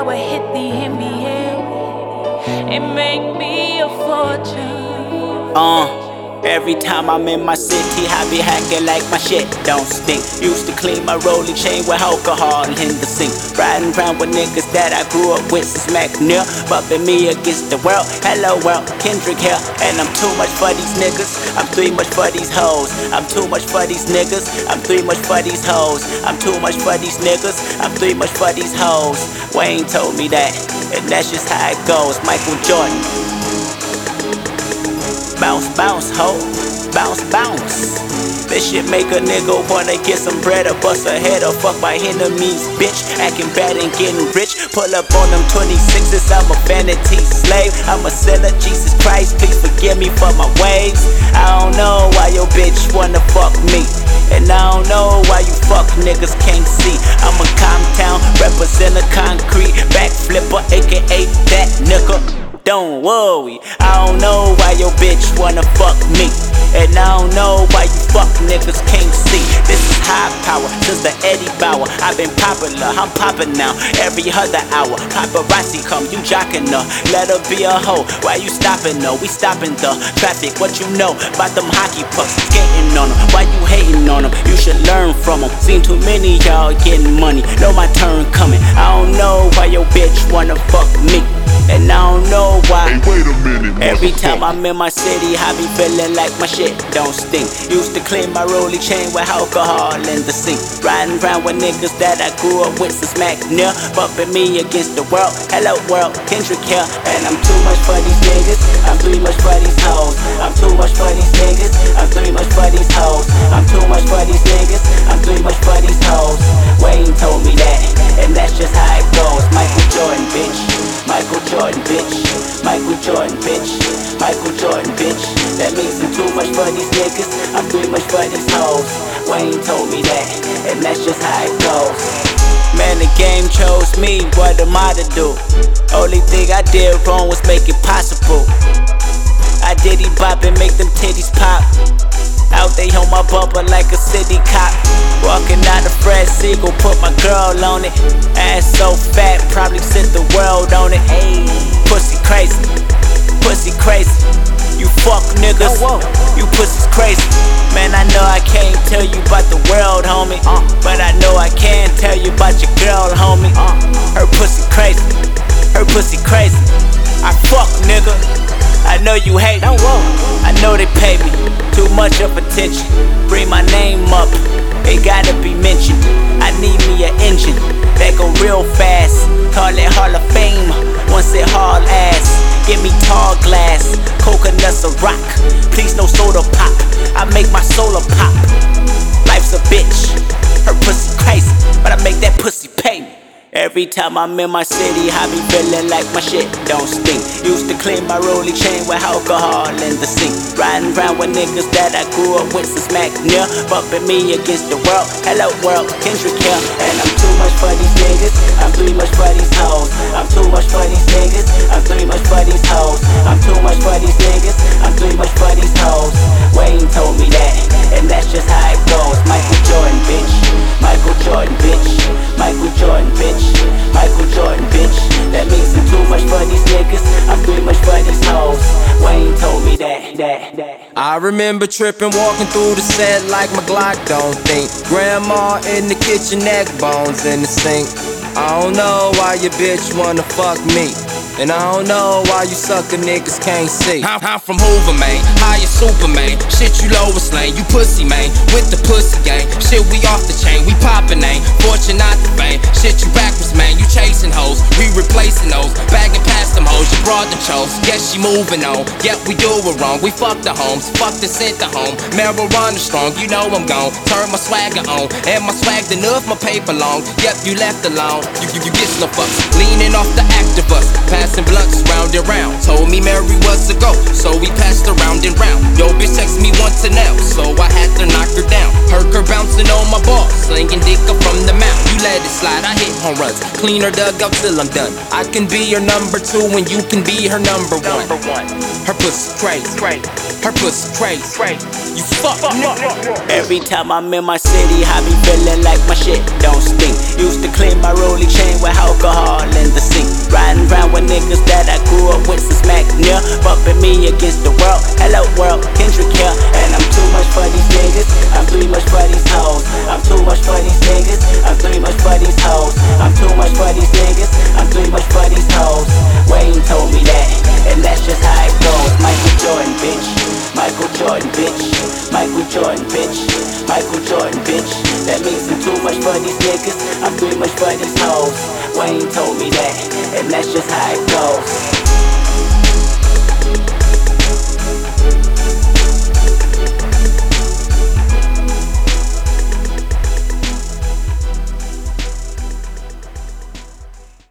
I would hit the NBA and make me a fortune. Every time I'm in my city, I be hacking like my shit don't stink. Used to clean my rolling chain with alcohol in the sink. Riding around with niggas that I grew up with since McNeil, bumping me against the world. Hello world, Kendrick here, and I'm too much for these niggas. I'm too much for these hoes. I'm too much for these niggas. I'm too much for these hoes. I'm too much for these niggas. I'm too much for these hoes. Wayne told me that, and that's just how it goes. Michael Jordan. Bounce, bounce, ho, bounce, bounce. This shit make a nigga wanna get some bread or bust a head or fuck my enemies, bitch. Acting bad and getting rich. Pull up on them 26s, I'm a vanity slave. I'm a seller, Jesus Christ, please forgive me for my ways. I don't know why your bitch wanna fuck me, and I don't know why you fuck niggas can't see. I'm a Comptown, represent a concrete backflipper, aka that nigga. Don't worry, I don't know why your bitch wanna fuck me, and I don't know why you fuck niggas can't see. This is high power, since the Eddie Bauer. I've been popular, I'm poppin' now every other hour. Paparazzi come, you jockin' her, let her be a hoe. Why you stoppin' her? We stoppin' the traffic. What you know about them hockey pucks? Skating on them, why you hating on them? You should learn from them. Seen too many y'all getting money, know my turn coming. I don't know why your bitch wanna fuck me, and I don't know why. Hey, wait a minute, every time I'm in my city, I be feeling like my shit don't stink. Used to clean my rolling chain with alcohol in the sink. Riding around with niggas that I grew up with since McNeil, bumping me against the world. Hello world, Kendrick here, and I'm too much for these niggas. I'm too much for these hoes. I'm too much for these niggas. I'm too much for these hoes. I'm too much for these niggas. I'm too much for these hoes. Wayne told me that, and that's just how it goes. Michael Jordan, bitch. Michael Jordan, bitch. Michael Jordan, bitch. Michael Jordan, bitch. That means I'm too much for these niggas. I'm too much for these hoes. Wayne told me that, and that's just how it goes. Man, the game chose me, what am I to do? Only thing I did wrong was make it possible. I diddy bop and make them titties pop. Out they on my bumper like a city cop. Walking out of Fred Siegel, put my girl on it. Ass so fat, probably set the world on it. Ayy, pussy crazy, pussy crazy. You fuck niggas, you pussies crazy. Man, I know I can't tell you about the world, homie, but I know I can tell you about your girl, homie. Her pussy crazy, her pussy crazy. I fuck nigga, I know you hate me. I know they pay me too much of attention. Bring my name up, it gotta be mentioned. I need me an engine that go real fast. Call it Hall of Fame, once it haul ass. Give me tall glass, coconuts a rock. Please no soda pop, I make my solar pop. Life's a bitch, her pussy crazy, but I make that pussy pay me. Every time I'm in my city, I be feeling like my shit don't stink. Used to clean my rolling chain with alcohol in the sink. Riding around with niggas that I grew up with since McNeil, bumping me against the world. Hello world, Kendrick here, and I'm too much for these niggas. I'm too much for these hoes. I'm too much for these niggas. I'm too much for these hoes. I'm too much for these niggas. I'm too much for these hoes. Wayne told me that, and that's just how it goes. Michael Jordan, bitch. Michael Jordan, bitch. Michael Jordan, bitch. Michael Jordan, bitch. That means I'm too much for these niggas. I'm too much for these hoes. Wayne told me that. I remember tripping, walking through the set like my Glock don't think. Grandma in the kitchen, neck bones in the sink. I don't know why your bitch wanna fuck me, and I don't know why you sucker niggas can't see. I'm from Hoover, man, higher Superman. Shit, you Lois Lane, you pussy, man, with the pussy gang. Shit, we off the chain, we poppin' ain't fortune not the fame. Shit, you backwards, man, you chasing hoes, we replacing those. Bagging past them hoes, you brought the chose. Guess she moving on, yep, we do it wrong. We fuck the homes, fuck the sent the home. Marijuana strong, you know I'm gone. Turn my swagger on, and my swag enough, my paper long. Yep, you left alone, you get no fucks. Leaning off the Activus, passing blunts round and round. Told me Mary was a go, so we passed around and round. Yo, bitch text me once an hour, so I had to knock her down. Heard her bouncing on my ball, slinging dick up from the mouth. You let it slide. I hit home runs, clean her dugout till I'm done. I can be your number 2 and you can be her number 1. Her pussy crazy, her pussy crazy. You fuck nigga. Every time I'm in my city, I be feeling like my shit don't stink. Used to clean my rollie chain with alcohol in the sink. Riding around with niggas that I grew up with since Mac near. Bumping me against the world. Hello world, Kendrick here. And I'm too much for these niggas. I'm too much for these hoes. I'm too much for these niggas. I'm too much for these hoes. I'm too much for these niggas. I'm too much for these hoes. Wayne told me that, and that's just how it goes. Michael Jordan, bitch. Michael Jordan, bitch. Michael Jordan, bitch. Michael Jordan, bitch. That means I'm too much for these niggas. I'm too much for these hoes. Wayne told me that, and that's just how it goes.